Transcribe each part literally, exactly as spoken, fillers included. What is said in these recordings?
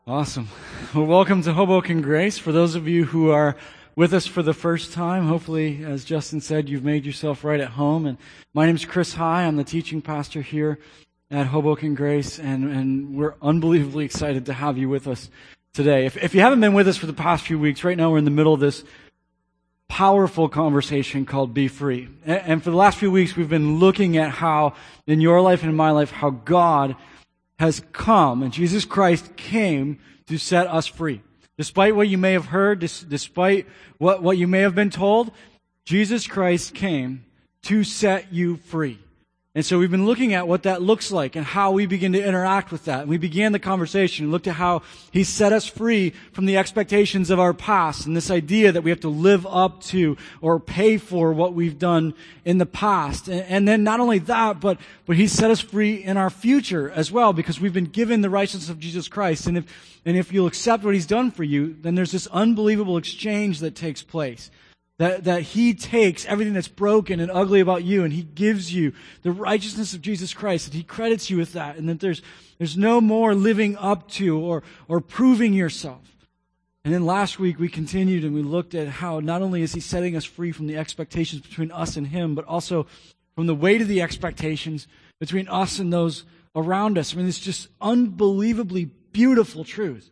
Awesome. Well, welcome to Hoboken Grace. For those of you who are with us for the first time, hopefully, as Justin said, you've made yourself right at home. And my name's Chris High. I'm the teaching pastor here at Hoboken Grace, and, and we're unbelievably excited to have you with us today. If, if you haven't been with us for the past few weeks, right now we're in the middle of this powerful conversation called Be Free. And, and for the last few weeks, we've been looking at how, in your life and in my life, how God has come, and Jesus Christ came to set us free. Despite what you may have heard, dis- despite what, what you may have been told, Jesus Christ came to set you free. And so we've been looking at what that looks like and how we begin to interact with that. And we began the conversation and looked at how He set us free from the expectations of our past and this idea that we have to live up to or pay for what we've done in the past. And, and then not only that, but, but He set us free in our future as well, because we've been given the righteousness of Jesus Christ. And if, and if you'll accept what He's done for you, then there's this unbelievable exchange that takes place. That, that He takes everything that's broken and ugly about you and He gives you the righteousness of Jesus Christ, and He credits you with that, and that there's, there's no more living up to or, or proving yourself. And then last week we continued and we looked at how not only is He setting us free from the expectations between us and Him, but also from the weight of the expectations between us and those around us. I mean, it's just unbelievably beautiful truth.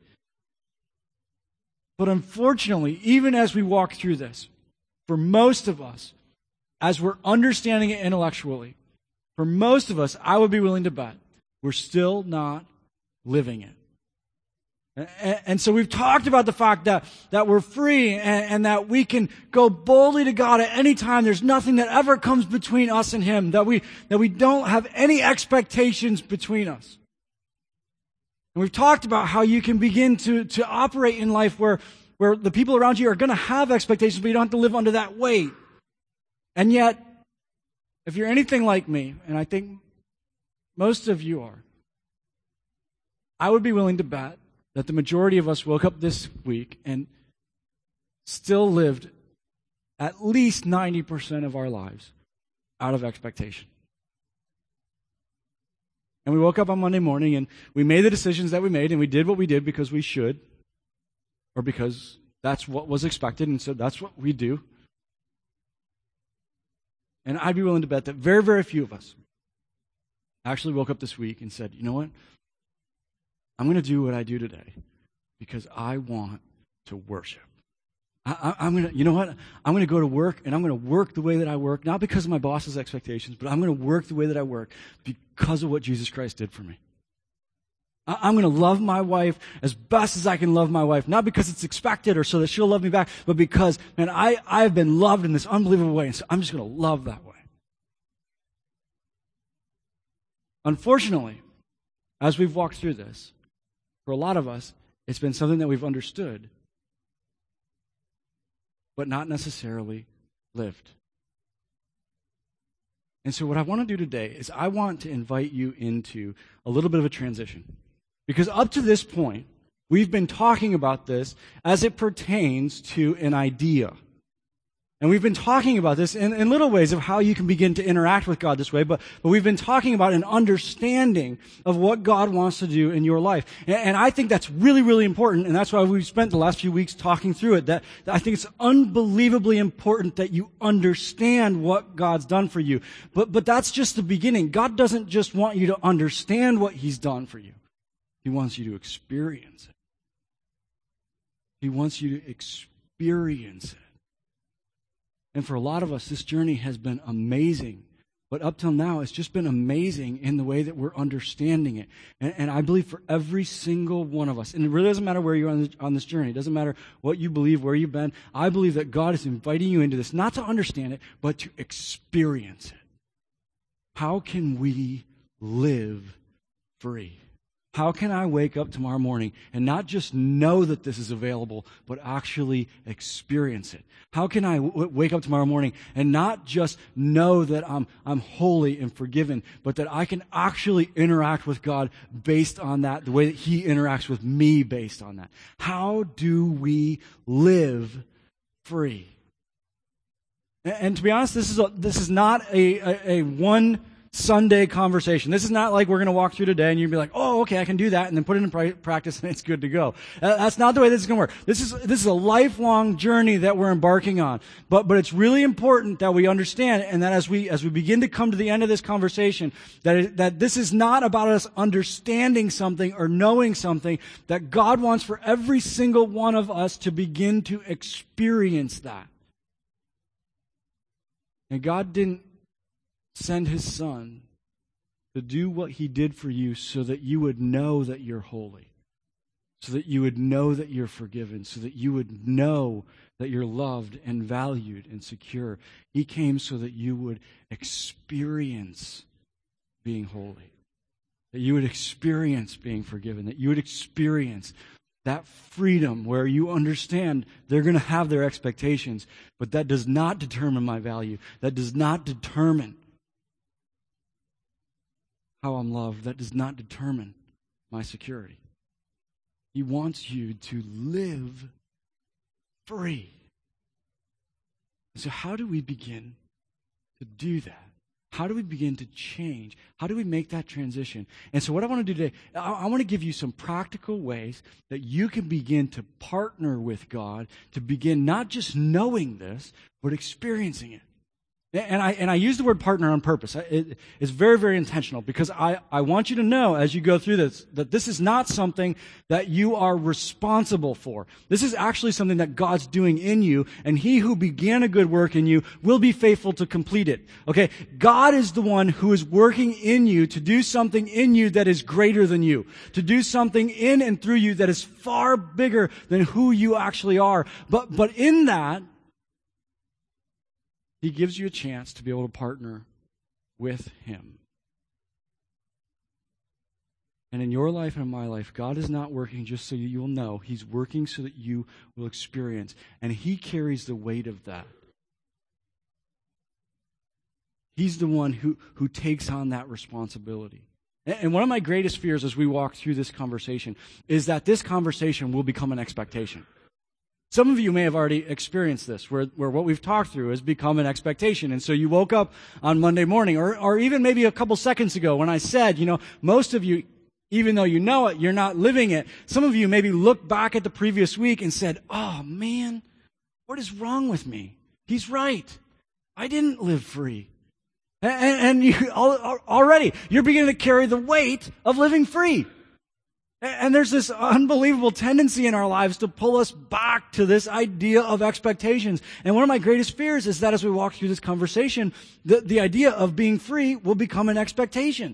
But unfortunately, even as we walk through this, for most of us, as we're understanding it intellectually, for most of us, I would be willing to bet, we're still not living it. And, and so we've talked about the fact that, that we're free and, and that we can go boldly to God at any time. There's nothing that ever comes between us and Him, that we, that we don't have any expectations between us. And we've talked about how you can begin to, to operate in life where where the people around you are going to have expectations, but you don't have to live under that weight. And yet, if you're anything like me, and I think most of you are, I would be willing to bet that the majority of us woke up this week and still lived at least ninety percent of our lives out of expectation. And we woke up on Monday morning and we made the decisions that we made, and we did what we did because we should, or because that's what was expected, and so that's what we do. And I'd be willing to bet that very, very few of us actually woke up this week and said, you know what? I'm going to do what I do today because I want to worship. I, I, I'm going to, you know what? I'm going to go to work, and I'm going to work the way that I work, not because of my boss's expectations, but I'm going to work the way that I work because of what Jesus Christ did for me. I'm going to love my wife as best as I can love my wife, not because it's expected or so that she'll love me back, but because, man, I, I've been loved in this unbelievable way, and so I'm just going to love that way. Unfortunately, as we've walked through this, for a lot of us, it's been something that we've understood, but not necessarily lived. And so what I want to do today is I want to invite you into a little bit of a transition. Because up to this point, we've been talking about this as it pertains to an idea. And we've been talking about this in, in little ways of how you can begin to interact with God this way, but, but we've been talking about an understanding of what God wants to do in your life. And, and I think that's really, really important, and that's why we've spent the last few weeks talking through it, that, that I think it's unbelievably important that you understand what God's done for you. But, but that's just the beginning. God doesn't just want you to understand what He's done for you. He wants you to experience it. He wants you to experience it. And for a lot of us, this journey has been amazing. But up till now, it's just been amazing in the way that we're understanding it. And, and I believe for every single one of us, and it really doesn't matter where you're on this, on this journey. It doesn't matter what you believe, where you've been. I believe that God is inviting you into this, not to understand it, but to experience it. How can we live free? How can I wake up tomorrow morning and not just know that this is available, but actually experience it? How can I w- wake up tomorrow morning and not just know that I'm, I'm holy and forgiven, but that I can actually interact with God based on that, the way that He interacts with me based on that? How do we live free? And, and to be honest, this is a, this is not a, a, a one Sunday conversation. This is not like we're going to walk through today and you'll be like, oh, okay, I can do that, and then put it in pra- practice and it's good to go. Uh, that's not the way this is going to work. This is, this is a lifelong journey that we're embarking on. But, but it's really important that we understand, and that as we, as we begin to come to the end of this conversation, that it, that this is not about us understanding something or knowing something, that God wants for every single one of us to begin to experience that. And God didn't send his son to do what he did for you so that you would know that you're holy, so that you would know that you're forgiven, so that you would know that you're loved and valued and secure. He came so that you would experience being holy, that you would experience being forgiven, that you would experience that freedom where you understand they're going to have their expectations, but that does not determine my value. That does not determine how I'm loved. That does not determine my security. He wants you to live free. So how do we begin to do that? How do we begin to change? How do we make that transition? And so what I want to do today, I, I want to give you some practical ways that you can begin to partner with God, to begin not just knowing this, but experiencing it. And I and I use the word partner on purpose. It, it's very, very intentional, because I, I want you to know as you go through this that this is not something that you are responsible for. This is actually something that God's doing in you, and he who began a good work in you will be faithful to complete it. Okay? God is the one who is working in you to do something in you that is greater than you, to do something in and through you that is far bigger than who you actually are. But but in that, he gives you a chance to be able to partner with him. And in your life and in my life, God is not working just so you'll know. He's working so that you will experience. And he carries the weight of that. He's the one who, who takes on that responsibility. And one of my greatest fears as we walk through this conversation is that this conversation will become an expectation. Some of you may have already experienced this, where, where what we've talked through has become an expectation. And so you woke up on Monday morning, or, or even maybe a couple seconds ago when I said, you know, most of you, even though you know it, you're not living it. Some of you maybe looked back at the previous week and said, oh man, what is wrong with me? He's right. I didn't live free. And, and you already, you're beginning to carry the weight of living free. And there's this unbelievable tendency in our lives to pull us back to this idea of expectations. And one of my greatest fears is that as we walk through this conversation, the, the idea of being free will become an expectation.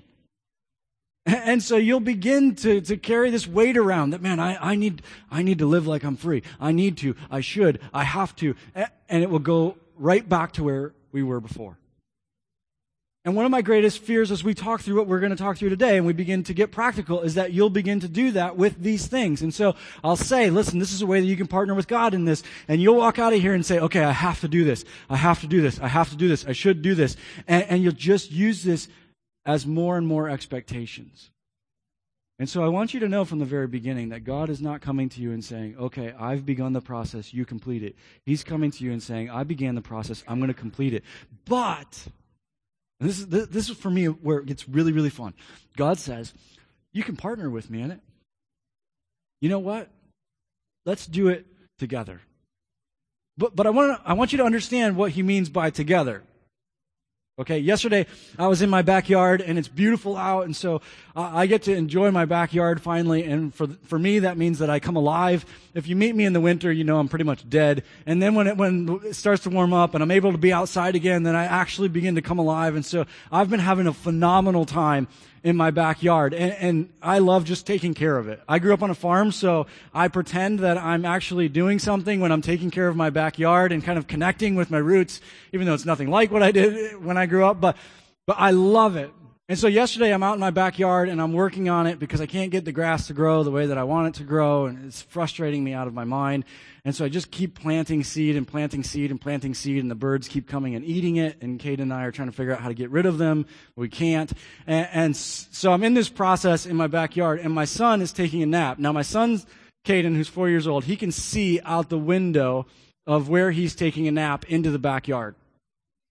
And so you'll begin to, to carry this weight around that, man, I, I need, I need to live like I'm free. I need to, I should, I have to. And it will go right back to where we were before. And one of my greatest fears as we talk through what we're going to talk through today and we begin to get practical is that you'll begin to do that with these things. And so I'll say, listen, this is a way that you can partner with God in this. And you'll walk out of here and say, okay, I have to do this. I have to do this. I have to do this. I should do this. And, and you'll just use this as more and more expectations. And so I want you to know from the very beginning that God is not coming to you and saying, okay, I've begun the process, you complete it. He's coming to you and saying, I began the process, I'm going to complete it. But... And this is, this is for me where it gets really, really fun. God says, you can partner with me in it. You know what? Let's do it together. But, but I want to, I want you to understand what he means by together. Okay, yesterday I was in my backyard and it's beautiful out, and so uh, I get to enjoy my backyard finally, and for for me that means that I come alive. If you meet me in the winter, you know I'm pretty much dead. And then when it when it starts to warm up and I'm able to be outside again, then I actually begin to come alive. And so I've been having a phenomenal time in my backyard, and, and I love just taking care of it. I grew up on a farm, so I pretend that I'm actually doing something when I'm taking care of my backyard and kind of connecting with my roots, even though it's nothing like what I did when I grew up, but, but I love it. And so yesterday I'm out in my backyard and I'm working on it because I can't get the grass to grow the way that I want it to grow, and it's frustrating me out of my mind. And so I just keep planting seed and planting seed and planting seed, and the birds keep coming and eating it, and Kate and I are trying to figure out how to get rid of them. We can't. And, and so I'm in this process in my backyard, and my son is taking a nap. Now my son's, Caden, who's four years old, he can see out the window of where he's taking a nap into the backyard.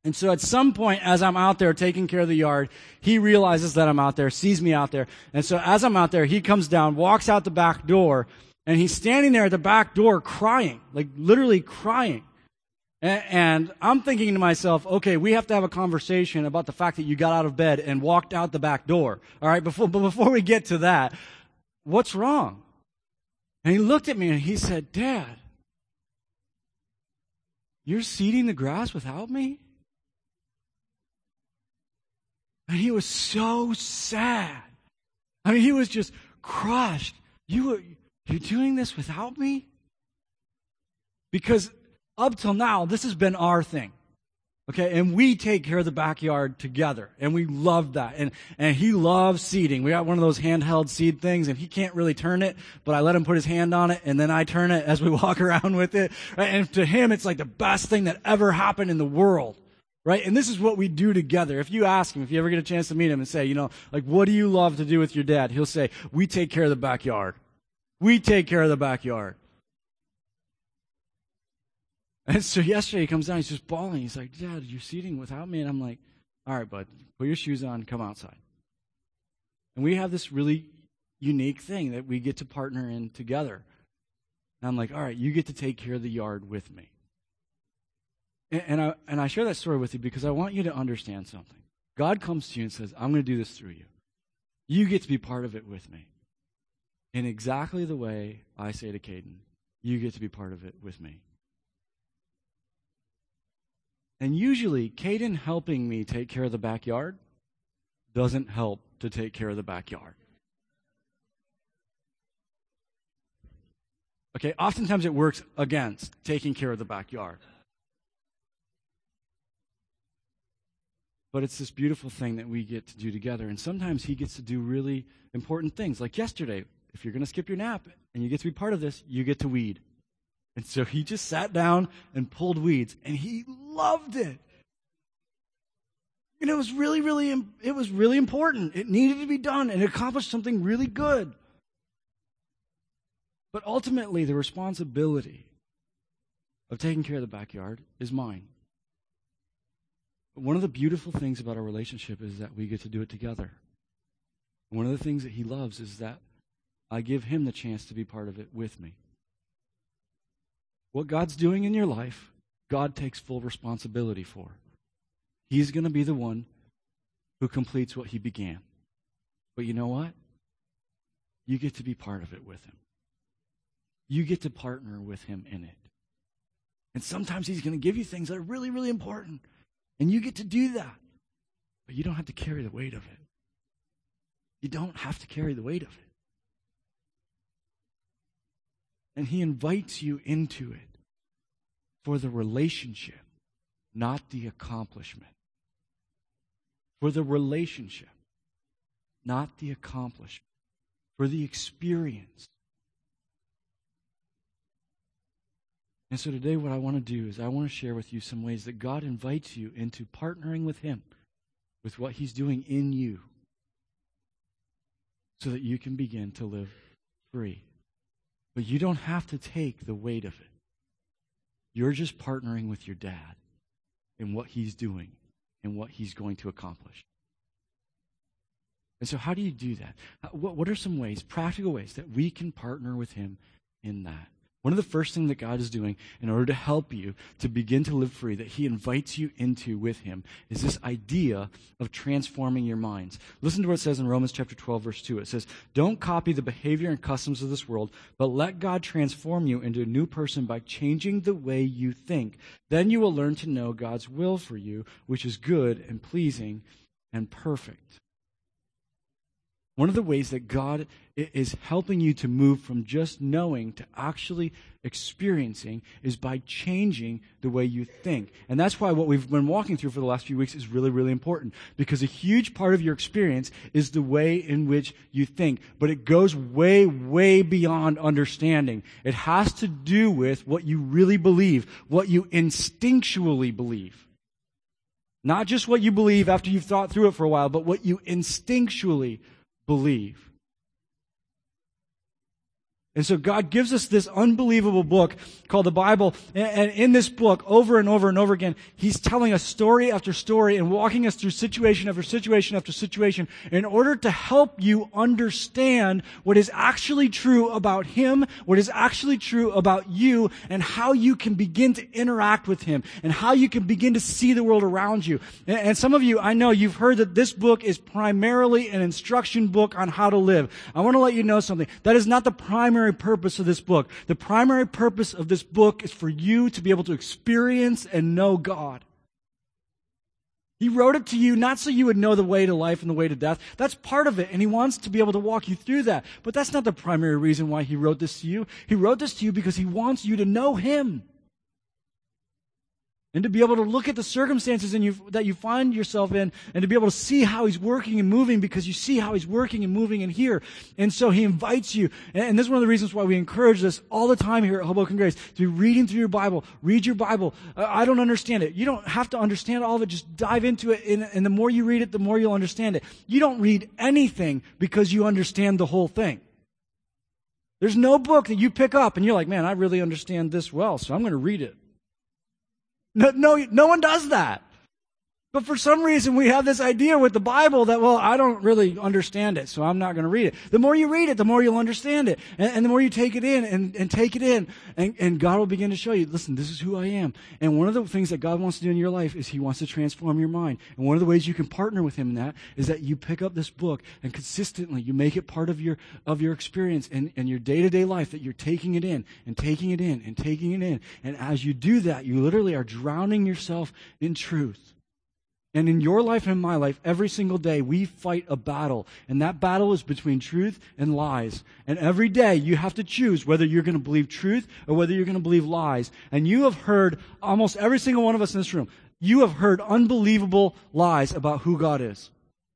And so at some point, as I'm out there taking care of the yard, he realizes that I'm out there, sees me out there. And so as I'm out there, he comes down, walks out the back door, and he's standing there at the back door crying, like literally crying. And, and I'm thinking to myself, okay, we have to have a conversation about the fact that you got out of bed and walked out the back door. All right, before, but before we get to that, what's wrong? And he looked at me and he said, Dad, you're seeding the grass without me? And he was so sad. I mean, he was just crushed. You were, you're doing this without me? Because up till now, this has been our thing. Okay, and we take care of the backyard together, and we love that. And and he loves seeding. We got one of those handheld seed things, and he can't really turn it, but I let him put his hand on it, and then I turn it as we walk around with it. Right? And to him, it's like the best thing that ever happened in the world. Right? And this is what we do together. If you ask him, if you ever get a chance to meet him and say, you know, like, what do you love to do with your dad? He'll say, we take care of the backyard. We take care of the backyard. And so yesterday he comes down, he's just bawling. He's like, Dad, you're seeding without me? And I'm like, all right, bud, put your shoes on, come outside. And we have this really unique thing that we get to partner in together. And I'm like, all right, you get to take care of the yard with me. And, and, I, and I share that story with you because I want you to understand something. God comes to you and says, I'm going to do this through you. You get to be part of it with me. In exactly the way I say to Caden, you get to be part of it with me. And usually, Caden helping me take care of the backyard doesn't help to take care of the backyard. Okay, oftentimes it works against taking care of the backyard. But it's this beautiful thing that we get to do together. And sometimes he gets to do really important things. Like yesterday, if you're going to skip your nap and you get to be part of this, you get to weed. And so he just sat down and pulled weeds, and he loved it. And it was really, really, it was really important. It needed to be done, and it accomplished something really good. But ultimately, the responsibility of taking care of the backyard is mine. But one of the beautiful things about our relationship is that we get to do it together. One of the things that he loves is that I give him the chance to be part of it with me. What God's doing in your life, God takes full responsibility for. He's going to be the one who completes what he began. But you know what? You get to be part of it with him. You get to partner with him in it. And sometimes he's going to give you things that are really, really important. And you get to do that. But you don't have to carry the weight of it. You don't have to carry the weight of it. And he invites you into it for the relationship, not the accomplishment. For the relationship, not the accomplishment. For the experience. And so today what I want to do is I want to share with you some ways that God invites you into partnering with him, with what he's doing in you, so that you can begin to live free. But you don't have to take the weight of it. You're just partnering with your dad in what he's doing and what he's going to accomplish. And so how do you do that? What, what are some ways, practical ways, that we can partner with him in that? One of the first things that God is doing in order to help you to begin to live free, that he invites you into with him, is this idea of transforming your minds. Listen to what it says in Romans chapter twelve, verse two. It says, don't copy the behavior and customs of this world, but let God transform you into a new person by changing the way you think. Then you will learn to know God's will for you, which is good and pleasing and perfect. One of the ways that God is helping you to move from just knowing to actually experiencing is by changing the way you think. And that's why what we've been walking through for the last few weeks is really, really important. Because a huge part of your experience is the way in which you think. But it goes way, way beyond understanding. It has to do with what you really believe, what you instinctually believe. Not just what you believe after you've thought through it for a while, but what you instinctually believe. And so God gives us this unbelievable book called the Bible. And in this book, over and over and over again, He's telling us story after story and walking us through situation after situation after situation in order to help you understand what is actually true about Him, what is actually true about you, and how you can begin to interact with Him, and how you can begin to see the world around you. And some of you, I know you've heard that this book is primarily an instruction book on how to live. I want to let you know something. That is not the primary purpose of this book. The primary purpose of this book is for you to be able to experience and know God. He wrote it to you not so you would know the way to life and the way to death. That's part of it, and He wants to be able to walk you through that. But that's not the primary reason why He wrote this to you. He wrote this to you because He wants you to know Him. And to be able to look at the circumstances in you, that you find yourself in, and to be able to see how He's working and moving, because you see how He's working and moving in here. And so He invites you, and this is one of the reasons why we encourage this all the time here at Hoboken Grace, to be reading through your Bible. Read your Bible. Uh, I don't understand it. You don't have to understand all of it. Just dive into it, and, and the more you read it, the more you'll understand it. You don't read anything because you understand the whole thing. There's no book that you pick up and you're like, man, I really understand this well, so I'm going to read it. No, no, no one does that. But for some reason, we have this idea with the Bible that, well, I don't really understand it, so I'm not going to read it. The more you read it, the more you'll understand it. And, and the more you take it in and, and take it in, and, and God will begin to show you, listen, this is who I am. And one of the things that God wants to do in your life is He wants to transform your mind. And one of the ways you can partner with Him in that is that you pick up this book and consistently you make it part of your of your experience and, and your day-to-day life, that you're taking it in and taking it in and taking it in. And as you do that, you literally are drowning yourself in truth. And in your life and in my life, every single day, we fight a battle. And that battle is between truth and lies. And every day, you have to choose whether you're going to believe truth or whether you're going to believe lies. And you have heard, almost every single one of us in this room, you have heard unbelievable lies about who God is.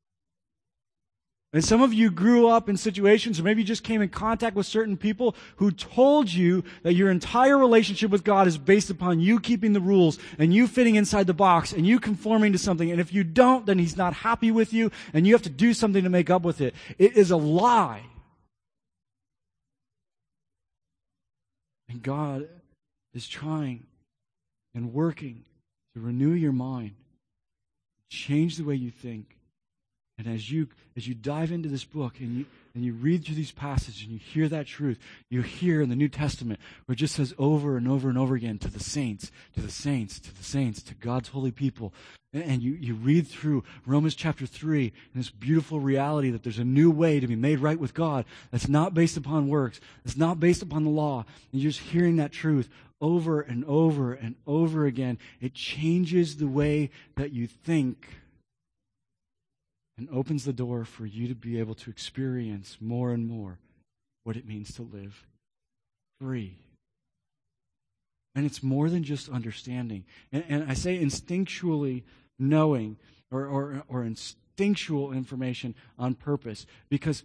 And some of you grew up in situations, or maybe you just came in contact with certain people who told you that your entire relationship with God is based upon you keeping the rules and you fitting inside the box and you conforming to something. And if you don't, then He's not happy with you and you have to do something to make up with it. It is a lie. And God is trying and working to renew your mind, change the way you think. And as you as you dive into this book and you and you read through these passages and you hear that truth, you hear in the New Testament where it just says over and over and over again, to the saints, to the saints, to the saints, to God's holy people. And, and you, you read through Romans chapter three and this beautiful reality that there's a new way to be made right with God that's not based upon works, that's not based upon the law. And you're just hearing that truth over and over and over again. It changes the way that you think and opens the door for you to be able to experience more and more what it means to live free. And it's more than just understanding. And, and I say instinctually knowing or, or, or instinctual information on purpose, because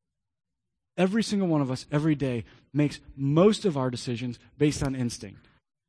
every single one of us every day makes most of our decisions based on instinct.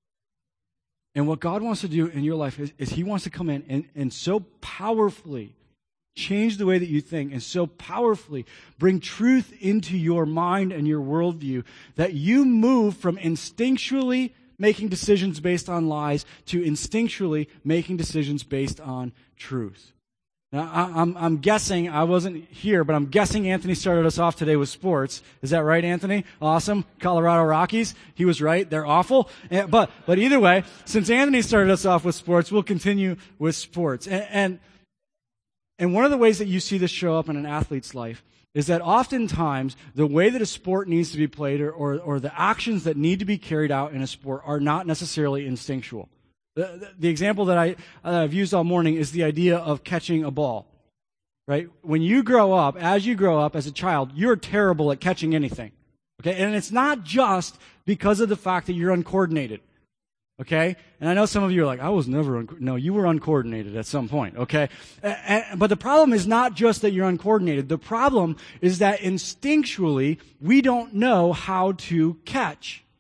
And what God wants to do in your life is, is He wants to come in and, and so powerfully change the way that you think and so powerfully bring truth into your mind and your worldview that you move from instinctually making decisions based on lies to instinctually making decisions based on truth. Now, I, I'm, I'm guessing, I wasn't here, but I'm guessing Anthony started us off today with sports. Is that right, Anthony? Awesome. Colorado Rockies. He was right. They're awful. But, but either way, since Anthony started us off with sports, we'll continue with sports. And, and And one of the ways that you see this show up in an athlete's life is that oftentimes the way that a sport needs to be played or, or, or the actions that need to be carried out in a sport are not necessarily instinctual. The, the, the example that I, uh, I've used all morning is the idea of catching a ball. Right? When you grow up, as you grow up as a child, you're terrible at catching anything. Okay? And it's not just because of the fact that you're uncoordinated. Okay? And I know some of you are like, I was never, un- no, you were uncoordinated at some point, okay? And, and, but the problem is not just that you're uncoordinated. The problem is that instinctually, we don't know how to catch.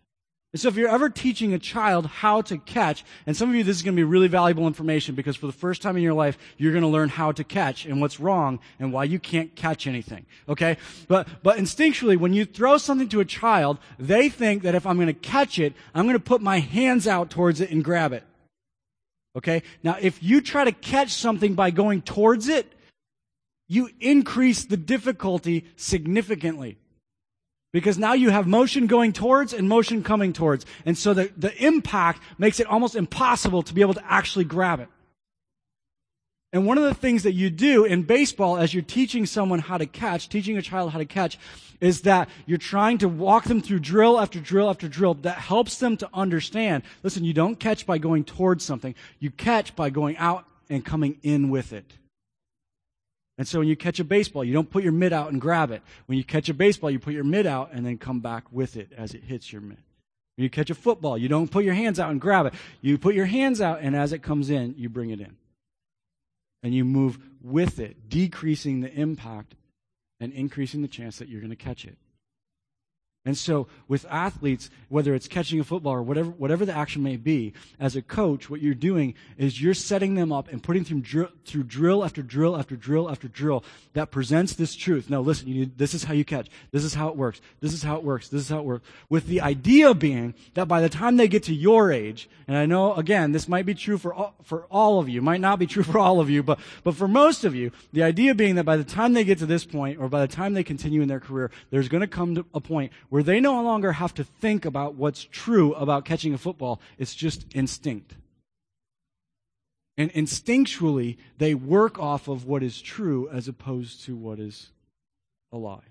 And so if you're ever teaching a child how to catch, and some of you, this is going to be really valuable information because for the first time in your life, you're going to learn how to catch and what's wrong and why you can't catch anything. Okay? But, but instinctually, when you throw something to a child, they think that if I'm going to catch it, I'm going to put my hands out towards it and grab it. Okay? Now, if you try to catch something by going towards it, you increase the difficulty significantly. Because now you have motion going towards and motion coming towards. And so the, the impact makes it almost impossible to be able to actually grab it. And one of the things that you do in baseball as you're teaching someone how to catch, teaching a child how to catch, is that you're trying to walk them through drill after drill after drill that helps them to understand, listen, you don't catch by going towards something. You catch by going out and coming in with it. And so when you catch a baseball, you don't put your mitt out and grab it. When you catch a baseball, you put your mitt out and then come back with it as it hits your mitt. When you catch a football, you don't put your hands out and grab it. You put your hands out, and as it comes in, you bring it in. And you move with it, decreasing the impact and increasing the chance that you're going to catch it. And so with athletes, whether it's catching a football or whatever whatever the action may be, as a coach, what you're doing is you're setting them up and putting them through, through drill after drill after drill after drill that presents this truth. Now listen, you need, this is how you catch. This is how it works. This is how it works. This is how it works. With the idea being that by the time they get to your age, and I know, again, this might be true for all, for all of you, might not be true for all of you, but, but for most of you, the idea being that by the time they get to this point, or by the time they continue in their career, there's going to come to a point where they no longer have to think about what's true about catching a football. It's just instinct. And instinctually, they work off of what is true as opposed to what is a lie.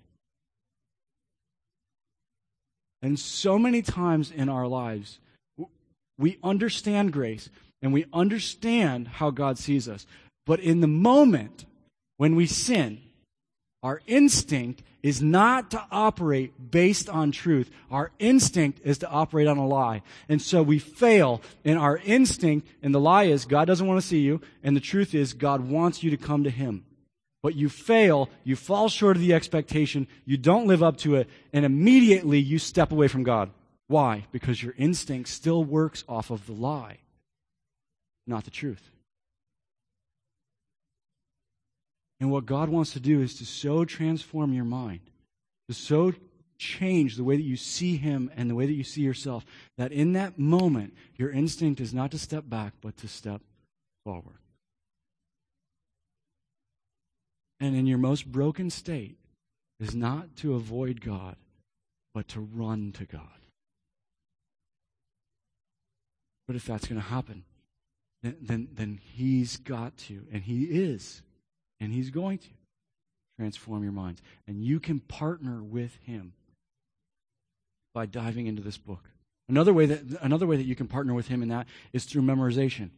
And so many times in our lives, we understand grace and we understand how God sees us. But in the moment when we sin, our instinct is not to operate based on truth. Our instinct is to operate on a lie. And so we fail in our instinct, and the lie is God doesn't want to see you, and the truth is God wants you to come to Him. But you fail, you fall short of the expectation, you don't live up to it, and immediately you step away from God. Why? Because your instinct still works off of the lie, not the truth. And what God wants to do is to so transform your mind, to so change the way that you see Him and the way that you see yourself, that in that moment, your instinct is not to step back, but to step forward. And in your most broken state is not to avoid God, but to run to God. But if that's going to happen, then, then, then He's got to, and He is, and He's going to transform your minds. And you can partner with Him by diving into this book. Another way that another way that you can partner with Him in that is through memorization.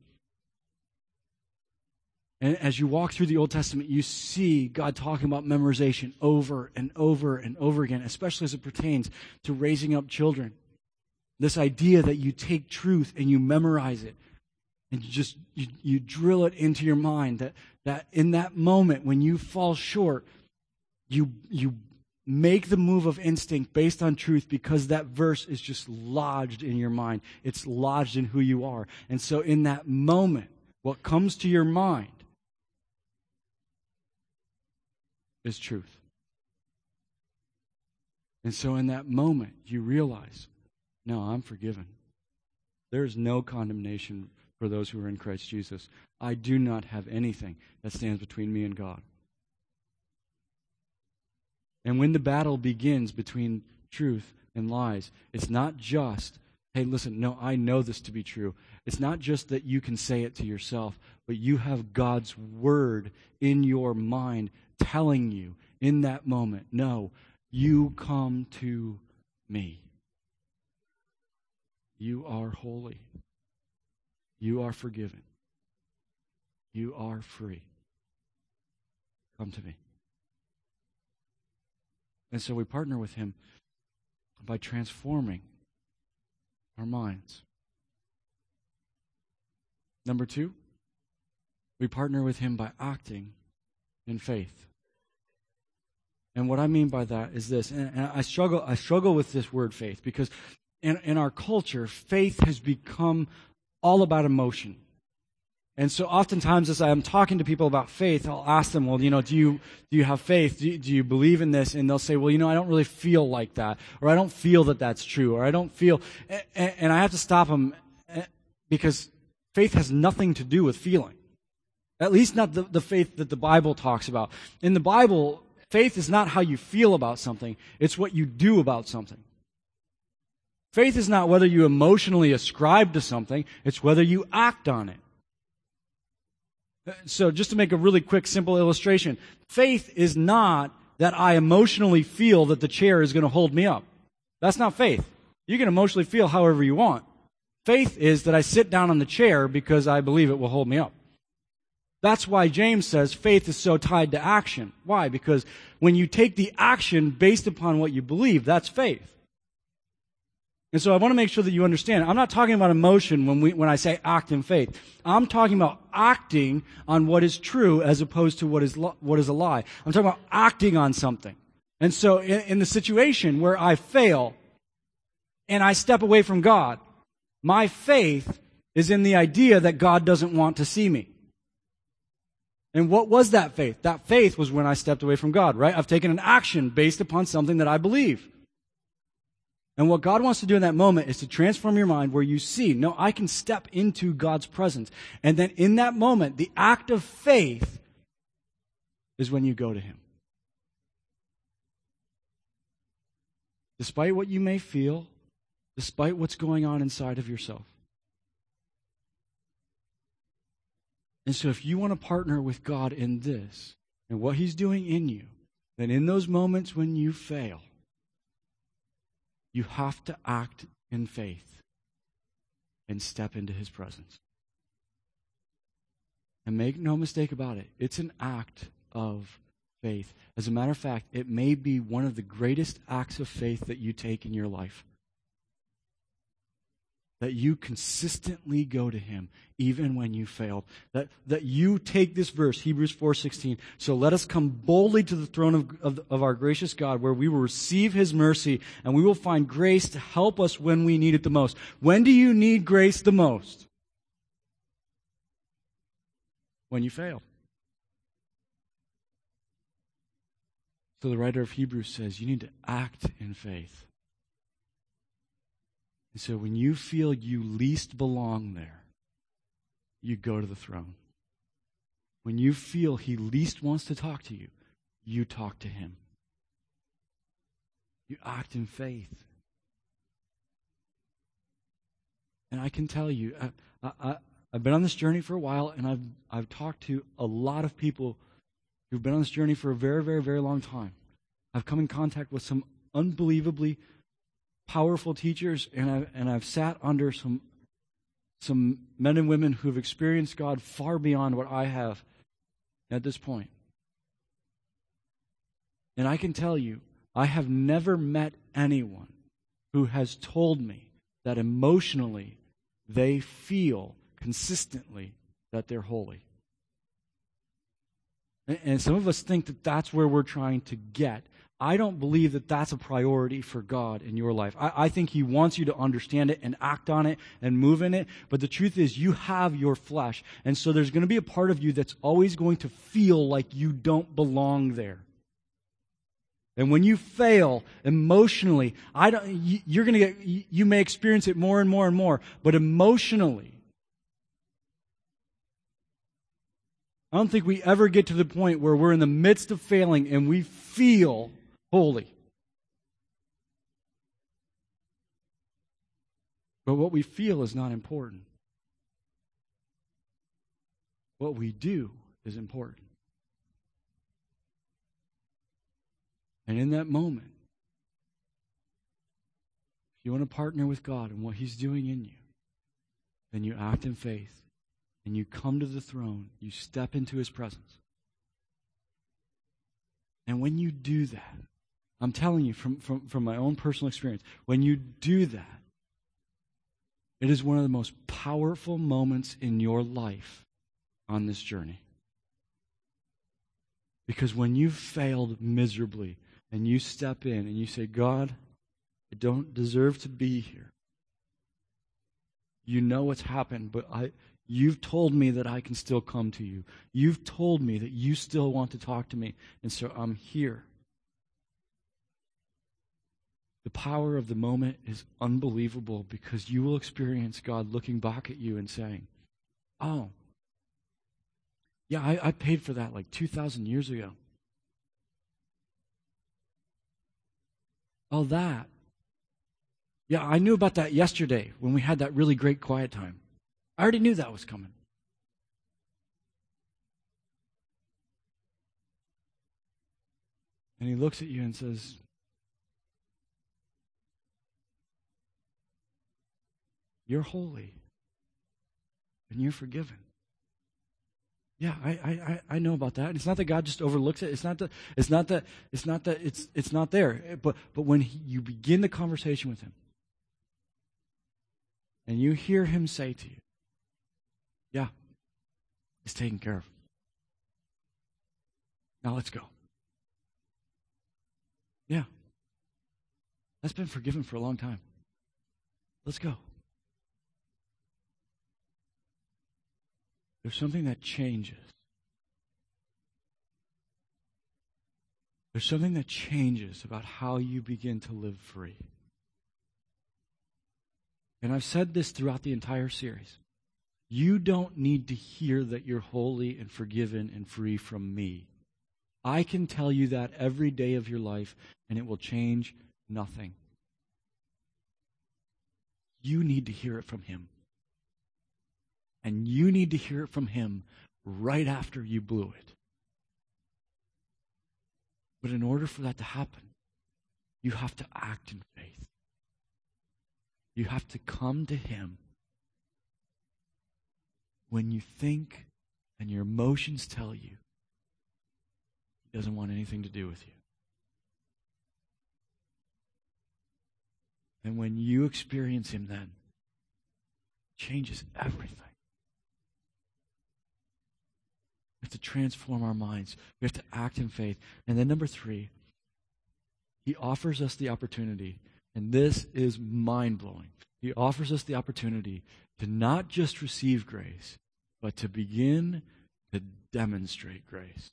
And as you walk through the Old Testament, you see God talking about memorization over and over and over again, especially as it pertains to raising up children. This idea that you take truth and you memorize it. And you just, you, you drill it into your mind that, that in that moment when you fall short, you, you make the move of instinct based on truth because that verse is just lodged in your mind. It's lodged in who you are. And so in that moment, what comes to your mind is truth. And so in that moment, you realize, no, I'm forgiven. There's no condemnation for those who are in Christ Jesus. I do not have anything that stands between me and God. And when the battle begins between truth and lies, it's not just, hey, listen, no, I know this to be true. It's not just that you can say it to yourself, but you have God's word in your mind telling you in that moment, no, you come to me. You are holy. You are forgiven. You are free. Come to me. And so we partner with Him by transforming our minds. Number two, we partner with Him by acting in faith. And what I mean by that is this, and I struggle, I struggle with this word faith because in, in our culture, faith has become all about emotion. And so oftentimes as I'm talking to people about faith, I'll ask them, well, you know, do you, do you have faith? Do you, do you believe in this? And they'll say, well, you know, I don't really feel like that, or I don't feel that that's true, or I don't feel, and, and I have to stop them because faith has nothing to do with feeling. At least not the, the faith that the Bible talks about. In the Bible, faith is not how you feel about something, it's what you do about something. Faith is not whether you emotionally ascribe to something, it's whether you act on it. So just to make a really quick, simple illustration, faith is not that I emotionally feel that the chair is going to hold me up. That's not faith. You can emotionally feel however you want. Faith is that I sit down on the chair because I believe it will hold me up. That's why James says faith is so tied to action. Why? Because when you take the action based upon what you believe, that's faith. And so I want to make sure that you understand, I'm not talking about emotion when we when I say act in faith. I'm talking about acting on what is true as opposed to what is lo- what is a lie. I'm talking about acting on something. And so in, in the situation where I fail and I step away from God, my faith is in the idea that God doesn't want to see me. And what was that faith? That faith was when I stepped away from God, right? I've taken an action based upon something that I believe. And what God wants to do in that moment is to transform your mind where you see, no, I can step into God's presence. And then in that moment, the act of faith is when you go to Him. Despite what you may feel, despite what's going on inside of yourself. And so if you want to partner with God in this and what He's doing in you, then in those moments when you fail, you have to act in faith and step into His presence. And make no mistake about it, it's an act of faith. As a matter of fact, it may be one of the greatest acts of faith that you take in your life. That you consistently go to Him even when you fail. That, that you take this verse, Hebrews four sixteen. So let us come boldly to the throne of, of, of our gracious God, where we will receive His mercy and we will find grace to help us when we need it the most. When do you need grace the most? When you fail. So the writer of Hebrews says you need to act in faith. And so when you feel you least belong there, you go to the throne. When you feel He least wants to talk to you, you talk to Him. You act in faith. And I can tell you, I, I, I've been on this journey for a while, and I've, I've talked to a lot of people who've been on this journey for a very, very, very long time. I've come in contact with some unbelievably powerful teachers, and I've, and I've sat under some, some men and women who have experienced God far beyond what I have at this point. And I can tell you, I have never met anyone who has told me that emotionally they feel consistently that they're holy. And, and some of us think that that's where we're trying to get. I don't believe that that's a priority for God in your life. I, I think He wants you to understand it and act on it and move in it. But the truth is, you have your flesh. And so there's going to be a part of you that's always going to feel like you don't belong there. And when you fail emotionally, I don't, you, you're going to get, you may experience it more and more and more. But emotionally, I don't think we ever get to the point where we're in the midst of failing and we feel holy. But what we feel is not important. What we do is important. And in that moment, if you want to partner with God and what He's doing in you, then you act in faith and you come to the throne, you step into His presence. And when you do that, I'm telling you from, from, from my own personal experience, when you do that, it is one of the most powerful moments in your life on this journey. Because when you've failed miserably and you step in and you say, God, I don't deserve to be here. You know what's happened, but I, you've told me that I can still come to you. You've told me that you still want to talk to me, and so I'm here. The power of the moment is unbelievable because you will experience God looking back at you and saying, oh, yeah, I, I paid for that like two thousand years ago. Oh, that. Yeah, I knew about that yesterday when we had that really great quiet time. I already knew that was coming. And he looks at you and says, you're holy and you're forgiven. Yeah, I, I, I know about that. It's not that God just overlooks it. It's not that it's not that it's not that it's it's not there. But but when he, you begin the conversation with him, and you hear him say to you, yeah, it's taken care of. Now let's go. Yeah. That's been forgiven for a long time. Let's go. There's something that changes. There's something that changes about how you begin to live free. And I've said this throughout the entire series. You don't need to hear that you're holy and forgiven and free from me. I can tell you that every day of your life, and it will change nothing. You need to hear it from him. And you need to hear it from him right after you blew it. But in order for that to happen, you have to act in faith. You have to come to him when you think and your emotions tell you he doesn't want anything to do with you. And when you experience him then, it changes everything. We have to transform our minds. We have to act in faith. And then number three, he offers us the opportunity, and this is mind-blowing. He offers us the opportunity to not just receive grace, but to begin to demonstrate grace.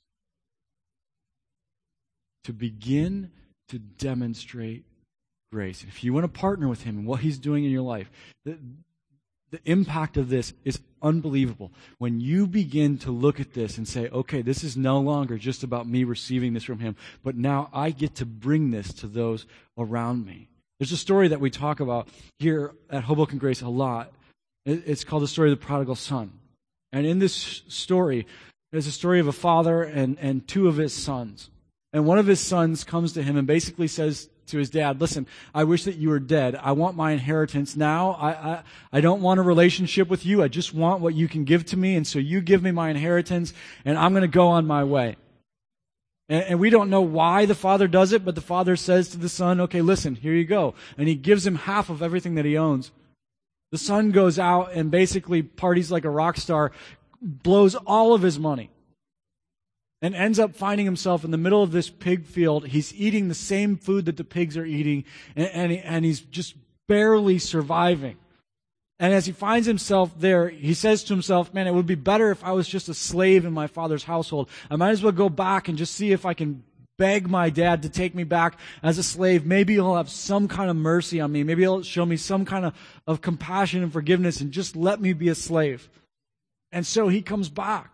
To begin to demonstrate grace. And if you want to partner with him in what he's doing in your life, the, the impact of this is unbelievable. When you begin to look at this and say, okay, this is no longer just about me receiving this from him, but now I get to bring this to those around me. There's a story that we talk about here at Hoboken Grace a lot. It's called the story of the prodigal son. And in this story, there's a story of a father and, and two of his sons. And one of his sons comes to him and basically says to his dad, listen, I wish that you were dead. I want my inheritance now. I, I, I don't want a relationship with you. I just want what you can give to me. And so you give me my inheritance and I'm going to go on my way. And, and we don't know why the father does it, but the father says to the son, okay, listen, here you go. And he gives him half of everything that he owns. The son goes out and basically parties like a rock star, blows all of his money, and ends up finding himself in the middle of this pig field. He's eating the same food that the pigs are eating, and, and, he, and he's just barely surviving. And as he finds himself there, he says to himself, man, it would be better if I was just a slave in my father's household. I might as well go back and just see if I can beg my dad to take me back as a slave. Maybe he'll have some kind of mercy on me. Maybe he'll show me some kind of, of compassion and forgiveness and just let me be a slave. And so he comes back.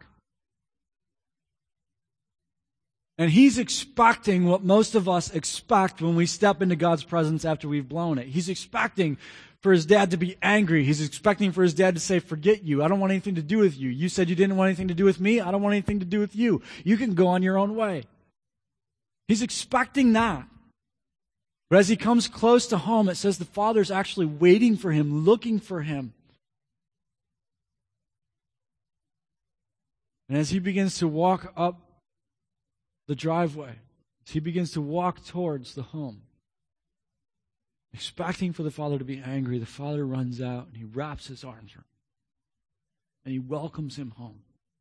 And he's expecting what most of us expect when we step into God's presence after we've blown it. He's expecting for his dad to be angry. He's expecting for his dad to say, forget you. I don't want anything to do with you. You said you didn't want anything to do with me. I don't want anything to do with you. You can go on your own way. He's expecting that. But as he comes close to home, it says the father's actually waiting for him, looking for him. And as he begins to walk up the driveway, as he begins to walk towards the home, expecting for the father to be angry, the father runs out and he wraps his arms around him. And he welcomes him home.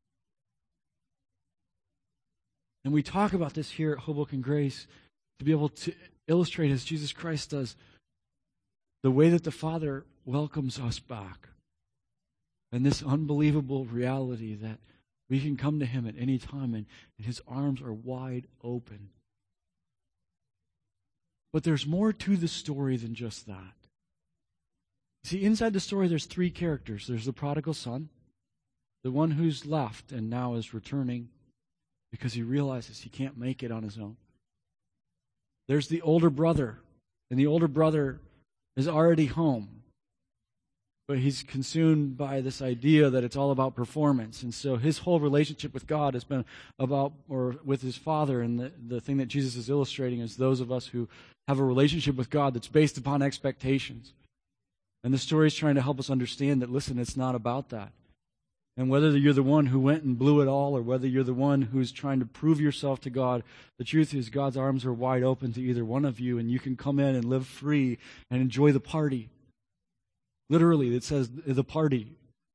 And we talk about this here at Hoboken Grace to be able to illustrate, as Jesus Christ does, the way that the Father welcomes us back. And this unbelievable reality that we can come to him at any time and, and his arms are wide open. But there's more to the story than just that. See, inside the story there's three characters. There's the prodigal son, the one who's left and now is returning because he realizes he can't make it on his own. There's the older brother, and the older brother is already home. But he's consumed by this idea that it's all about performance. And so his whole relationship with God has been about, or with his Father, and the, the thing that Jesus is illustrating is those of us who have a relationship with God that's based upon expectations. And the story is trying to help us understand that, listen, it's not about that. And whether you're the one who went and blew it all, or whether you're the one who's trying to prove yourself to God, the truth is God's arms are wide open to either one of you, and you can come in and live free and enjoy the party. Literally, it says the party.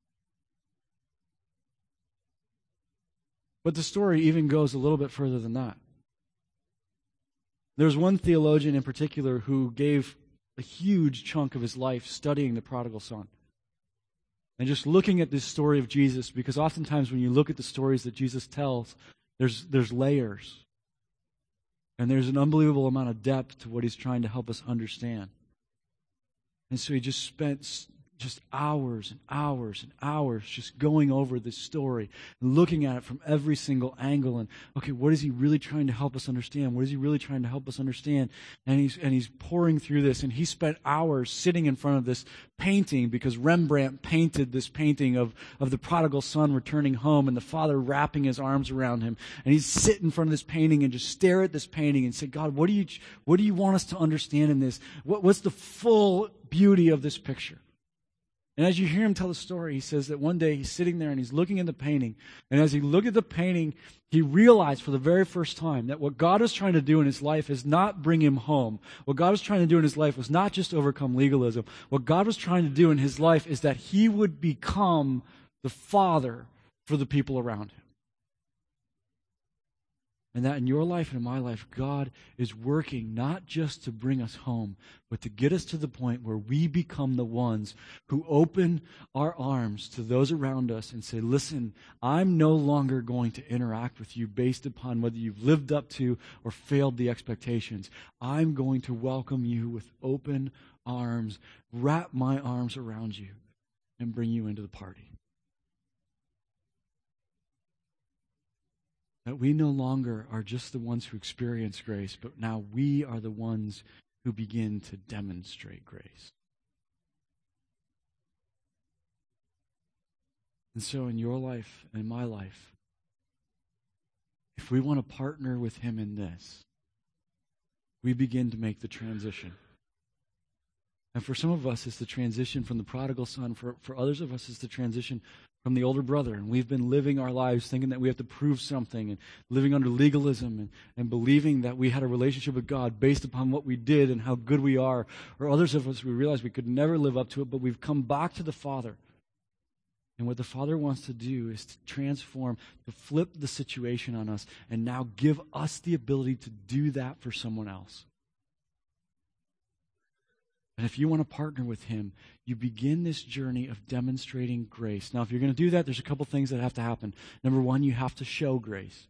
But the story even goes a little bit further than that. There's one theologian in particular who gave a huge chunk of his life studying the prodigal son. And just looking at this story of Jesus, because oftentimes when you look at the stories that Jesus tells, there's, there's layers. And there's an unbelievable amount of depth to what he's trying to help us understand. And so he just spent just hours and hours and hours just going over this story and looking at it from every single angle. And, okay, what is he really trying to help us understand? What is he really trying to help us understand? And he's, and he's pouring through this. And he spent hours sitting in front of this painting because Rembrandt painted this painting of, of the prodigal son returning home and the father wrapping his arms around him. And he'd sit in front of this painting and just stare at this painting and say, God, what do you, what do you want us to understand in this? What, what's the full beauty of this picture? And as you hear him tell the story, he says that one day he's sitting there and he's looking at the painting. And as he looked at the painting, he realized for the very first time that what God was trying to do in his life is not bring him home. What God was trying to do in his life was not just overcome legalism. What God was trying to do in his life is that he would become the father for the people around him. And that in your life and in my life, God is working not just to bring us home, but to get us to the point where we become the ones who open our arms to those around us and say, listen, I'm no longer going to interact with you based upon whether you've lived up to or failed the expectations. I'm going to welcome you with open arms, wrap my arms around you, and bring you into the party. That we no longer are just the ones who experience grace, but now we are the ones who begin to demonstrate grace. And so in your life and in my life, if we want to partner with him in this, we begin to make the transition. And for some of us, it's the transition from the prodigal son. For, for others of us, it's the transition from the older brother. And we've been living our lives thinking that we have to prove something and living under legalism and, and believing that we had a relationship with God based upon what we did and how good we are. Or others of us, we realize we could never live up to it, but we've come back to the Father. And what the Father wants to do is to transform, to flip the situation on us, and now give us the ability to do that for someone else. And if you want to partner with him, you begin this journey of demonstrating grace. Now, if you're going to do that, there's a couple things that have to happen. Number one, you have to show grace.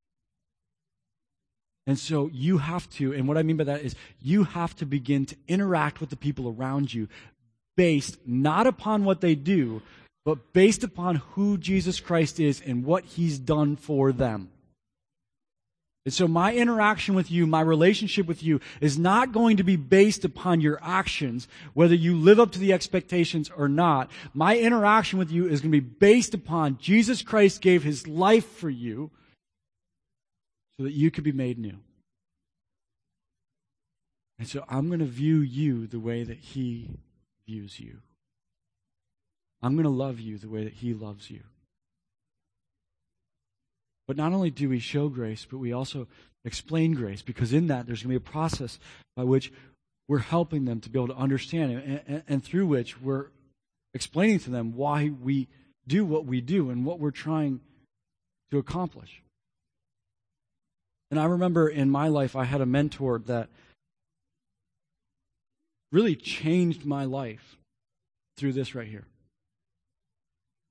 And so you have to, and what I mean by that is you have to begin to interact with the people around you based not upon what they do, but based upon who Jesus Christ is and what he's done for them. And so my interaction with you, my relationship with you, is not going to be based upon your actions, whether you live up to the expectations or not. My interaction with you is going to be based upon Jesus Christ gave his life for you so that you could be made new. And so I'm going to view you the way that he views you. I'm going to love you the way that he loves you. But not only do we show grace, but we also explain grace, because in that there's going to be a process by which we're helping them to be able to understand it, and, and, and through which we're explaining to them why we do what we do and what we're trying to accomplish. And I remember in my life I had a mentor that really changed my life through this right here.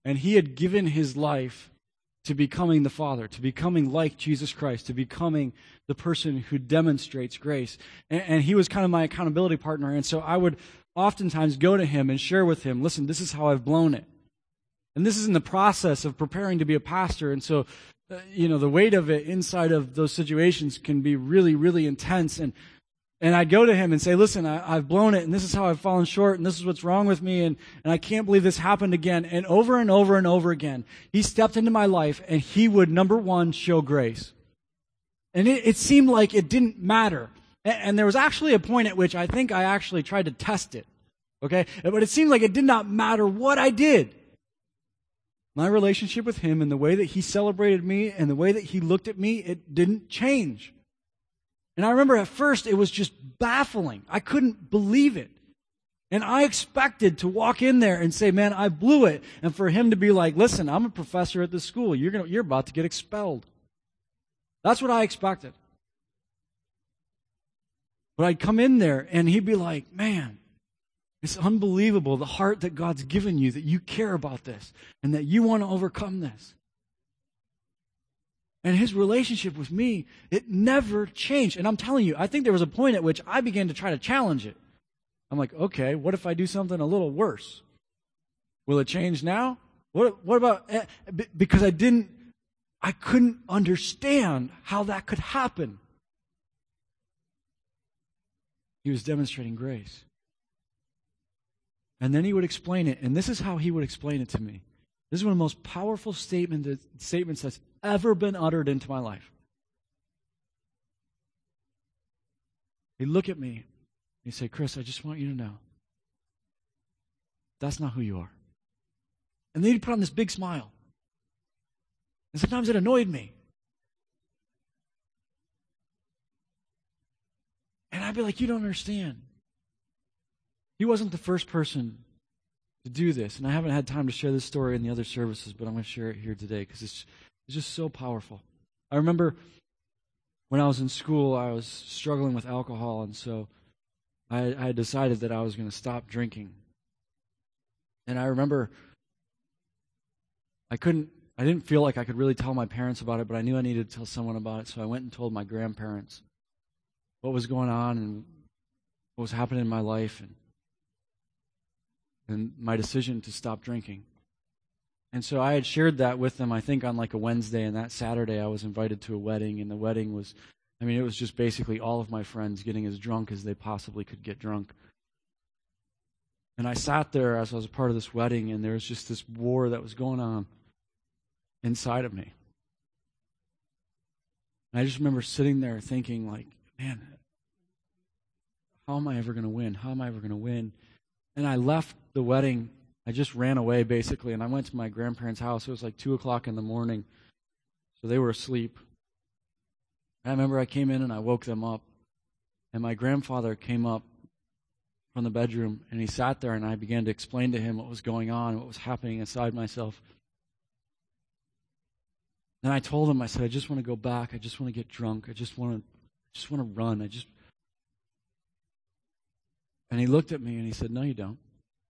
And he had given his life to becoming the Father, to becoming like Jesus Christ, to becoming the person who demonstrates grace. And, and he was kind of my accountability partner. And so I would oftentimes go to him and share with him, listen, this is how I've blown it. And this is in the process of preparing to be a pastor. And so, uh, you know, the weight of it inside of those situations can be really, really intense. And And I'd go to him and say, listen, I, I've blown it, and this is how I've fallen short, and this is what's wrong with me, and, and I can't believe this happened again. And over and over and over again, he stepped into my life, and he would, number one, show grace. And it, it seemed like it didn't matter. And, and there was actually a point at which I think I actually tried to test it. Okay? But it seemed like it did not matter what I did. My relationship with him and the way that he celebrated me and the way that he looked at me, it didn't change. And I remember at first it was just baffling. I couldn't believe it. And I expected to walk in there and say, man, I blew it. And for him to be like, listen, I'm a professor at this school. You're gonna, you're about to get expelled. That's what I expected. But I'd come in there and he'd be like, man, it's unbelievable the heart that God's given you, that you care about this and that you want to overcome this. And his relationship with me, it never changed. And I'm telling you, I think there was a point at which I began to try to challenge it. I'm like, okay, what if I do something a little worse? Will it change now? What, what about, because I didn't, I couldn't understand how that could happen. He was demonstrating grace. And then he would explain it, and this is how he would explain it to me. This is one of the most powerful statement that, statements that's ever been uttered into my life. He'd look at me, and he'd say, Chris, I just want you to know, that's not who you are. And then he'd put on this big smile. And sometimes it annoyed me. And I'd be like, you don't understand. He wasn't the first person to do this. And I haven't had time to share this story in the other services, but I'm going to share it here today because it's, it's just so powerful. I remember when I was in school, I was struggling with alcohol, and so I, I decided that I was going to stop drinking. And I remember I couldn't, I didn't feel like I could really tell my parents about it, but I knew I needed to tell someone about it, so I went and told my grandparents what was going on and what was happening in my life and and my decision to stop drinking. And so I had shared that with them, I think, on like a Wednesday, and that Saturday I was invited to a wedding, and the wedding was, I mean, it was just basically all of my friends getting as drunk as they possibly could get drunk. And I sat there as I was a part of this wedding, and there was just this war that was going on inside of me. And I just remember sitting there thinking, like, man, how am I ever going to win? How am I ever going to win? And I left the wedding. I just ran away, basically, and I went to my grandparents' house. It was like two o'clock in the morning, so they were asleep. I remember I came in and I woke them up, and my grandfather came up from the bedroom, and he sat there, and I began to explain to him what was going on, what was happening inside myself. Then I told him, I said, I just want to go back. I just want to get drunk. I just want to, just want to run. I just. And he looked at me and he said, no, you don't.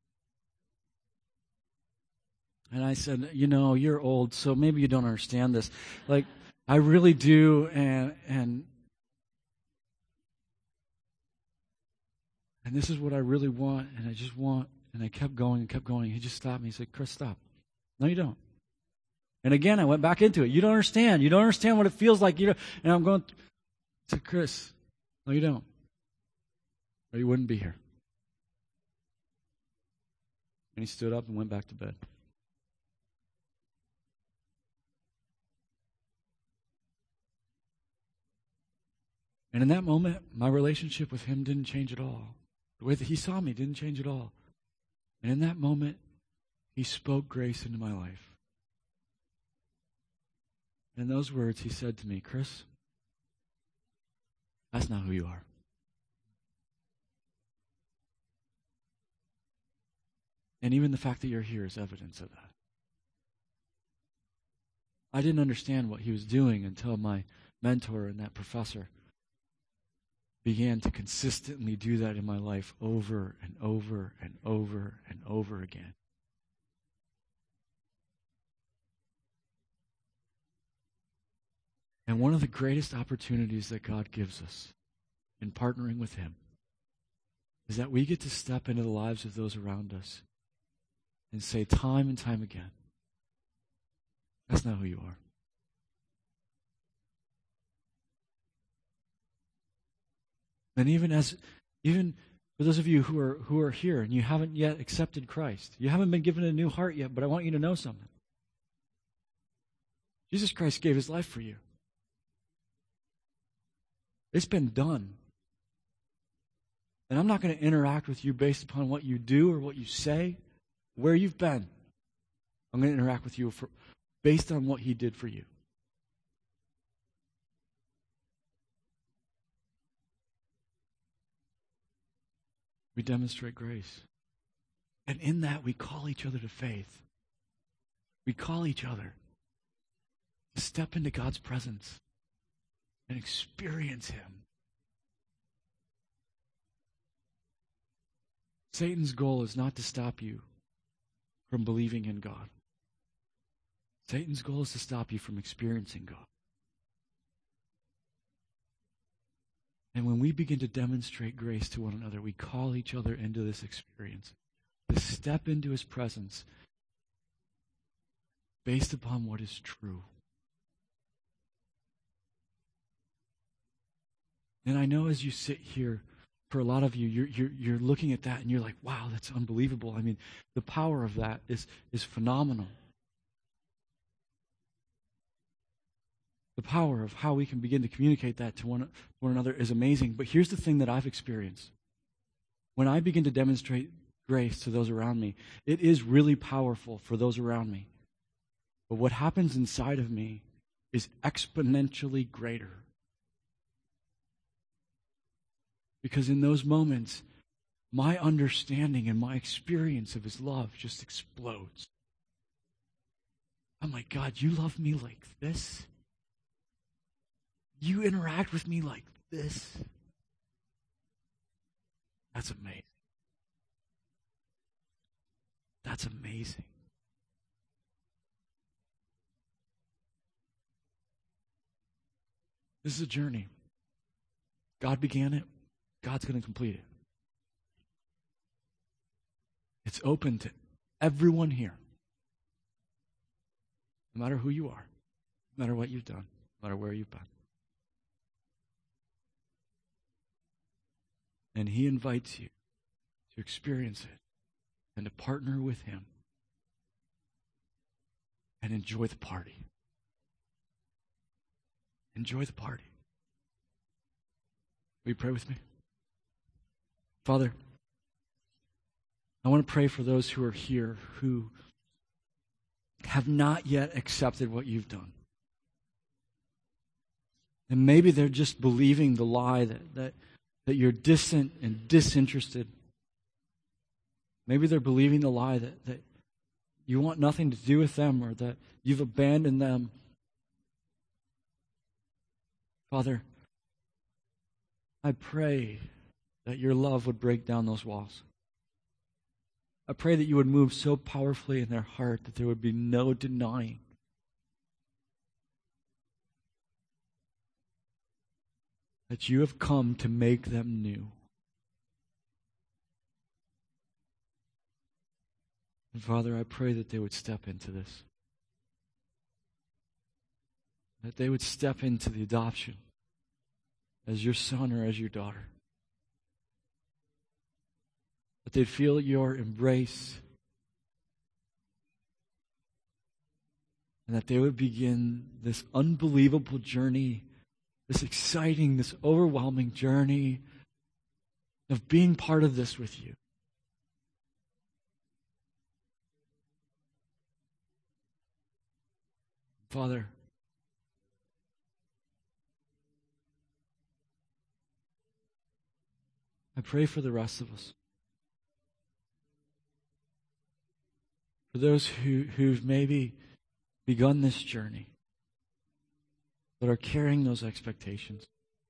And I said, you know, you're old, so maybe you don't understand this. Like, I really do, and and and this is what I really want, and I just want, and I kept going and kept going. He just stopped me. He said, Chris, stop. No, you don't. And again, I went back into it. You don't understand. You don't understand what it feels like. You don't, and I'm going to Chris, no, you don't. Or you wouldn't be here. And he stood up and went back to bed. And in that moment, my relationship with him didn't change at all. The way that he saw me didn't change at all. And in that moment, he spoke grace into my life. And in those words, he said to me, Chris, that's not who you are. And even the fact that you're here is evidence of that. I didn't understand what he was doing until my mentor and that professor began to consistently do that in my life over and over and over and over again. And one of the greatest opportunities that God gives us in partnering with Him is that we get to step into the lives of those around us and say time and time again, that's not who you are. And even as, even for those of you who are who are here and you haven't yet accepted Christ, you haven't been given a new heart yet, but I want you to know something. Jesus Christ gave His life for you. It's been done. And I'm not going to interact with you based upon what you do or what you say, where you've been. I'm going to interact with you for, based on what He did for you. We demonstrate grace. And in that, we call each other to faith. We call each other to step into God's presence and experience Him. Satan's goal is not to stop you from believing in God. Satan's goal is to stop you from experiencing God. And when we begin to demonstrate grace to one another, we call each other into this experience, to step into His presence based upon what is true. And I know as you sit here, for a lot of you, you're, you're, you're looking at that and you're like, wow, that's unbelievable. I mean, the power of that is, is phenomenal. The power of how we can begin to communicate that to one, one another is amazing. But here's the thing that I've experienced. When I begin to demonstrate grace to those around me, it is really powerful for those around me. But what happens inside of me is exponentially greater. Because in those moments, my understanding and my experience of His love just explodes. I'm like, God, you love me like this? You interact with me like this? That's amazing. That's amazing. This is a journey. God began it. God's going to complete it. It's open to everyone here. No matter who you are. No matter what you've done. No matter where you've been. And He invites you to experience it and to partner with Him and enjoy the party. Enjoy the party. Will you pray with me? Father, I want to pray for those who are here who have not yet accepted what You've done. And maybe they're just believing the lie that, that, that You're distant and disinterested. Maybe they're believing the lie that, that You want nothing to do with them or that You've abandoned them. Father, I pray that Your love would break down those walls. I pray that You would move so powerfully in their heart that there would be no denying that You have come to make them new. And Father, I pray that they would step into this. That they would step into the adoption as Your son or as Your daughter. That they'd feel Your embrace. And that they would begin this unbelievable journey, this exciting, this overwhelming journey of being part of this with You. Father, I pray for the rest of us. For those who, who've maybe begun this journey, that are carrying those expectations.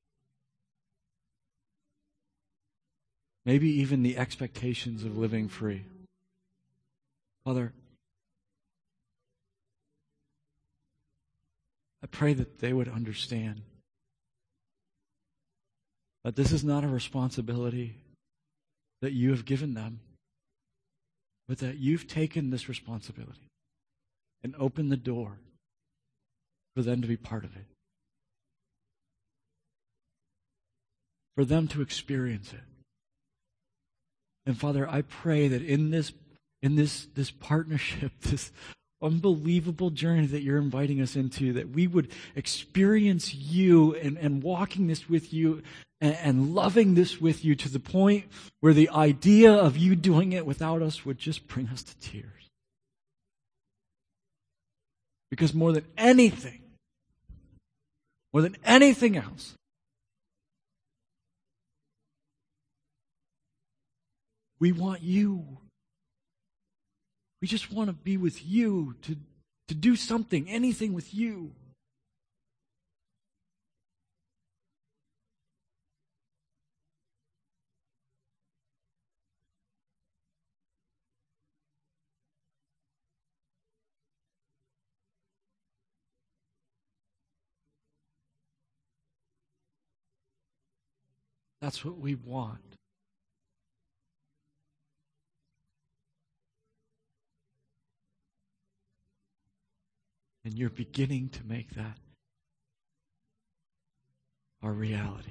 Maybe even the expectations of living free. Father, I pray that they would understand that this is not a responsibility that you have given them, but that you've taken this responsibility and opened the door for them to be part of it, for them to experience it. And Father, I pray that in this in this this partnership, this unbelievable journey that you're inviting us into, that we would experience you and, and walking this with you and, and loving this with you to the point where the idea of you doing it without us would just bring us to tears. Because more than anything, more than anything else, we want you. We just want to be with you, to, to do something, anything with you. That's what we want. And you're beginning to make that our reality.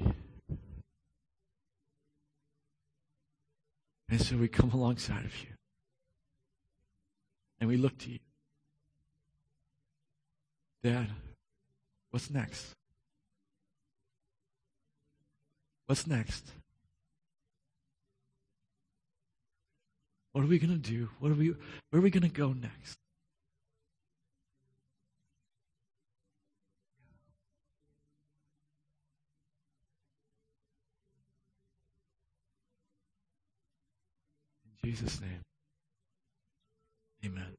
And so we come alongside of you. And we look to you. Dad, what's next? What's next? What are we going to do? What are we, where are we going to go next? In Jesus' name, amen.